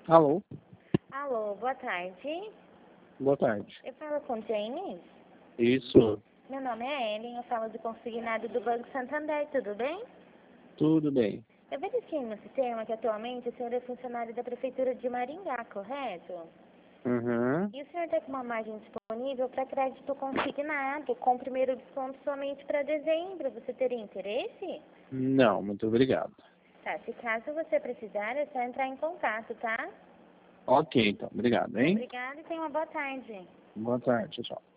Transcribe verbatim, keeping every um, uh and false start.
Alô? Alô, boa tarde. Boa tarde. Eu falo com James. Isso. Meu nome é Ellen, eu falo do consignado do Banco Santander, tudo bem? Tudo bem. Eu verifiquei no sistema que atualmente o senhor é funcionário da Prefeitura de Maringá, correto? Uhum. E o senhor está com uma margem disponível para crédito consignado, com primeiro desconto somente para dezembro. Você teria interesse? Não, muito obrigado. Tá, se caso você precisar, é só entrar em contato, tá? Ok, então. Obrigado, hein? Obrigada e tenha uma boa tarde. Boa tarde, tchau.